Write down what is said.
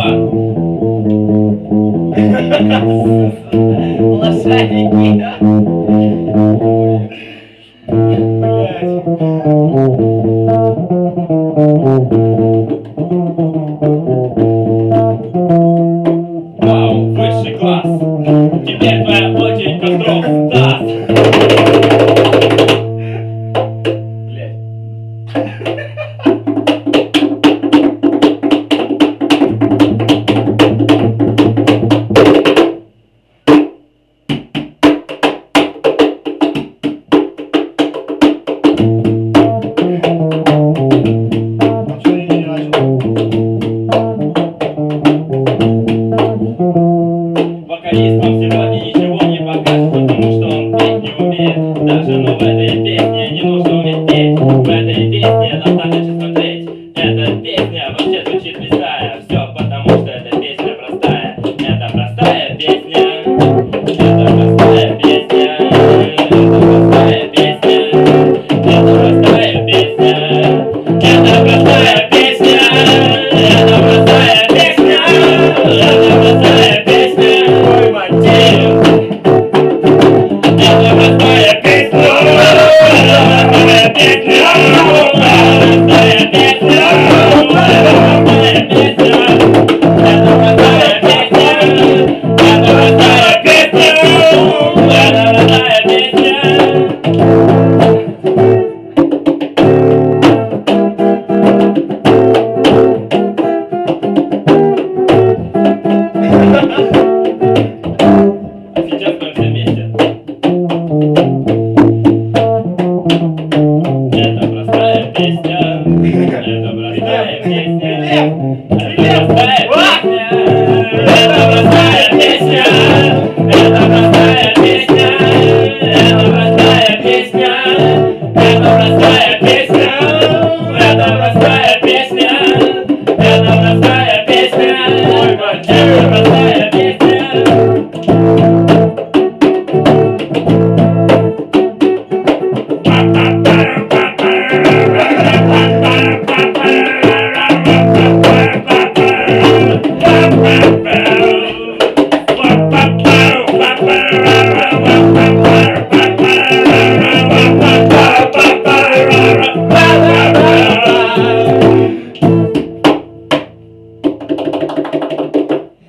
2. Лошадники, да? Вау, высший класс. Теперь твоя очередь, Костров. Стас. Блять. Вокалистам сегодня ничего не покажет, потому что он петь не умеет. Даже но в этой песне не нужно уметь петь. В этой песне достаточно смотреть. Эта песня вообще звучит листая. Все потому что эта песня простая. Это простая песня. Это простая песня. Это простая песня. Это простая песня. Это простая песня. Это простая песня. Это простая песня. Ой, мотив. Это простая песня. Это простая песня. Сейчас мы все вместе. Это простая песня. Это простая песня. Это простая песня. Это простая песня. Это простая песня. Это простая песня. Это простая песня. Это простая песня. Это простая песня. Ой, мотив. Простая песня. Ba-ba.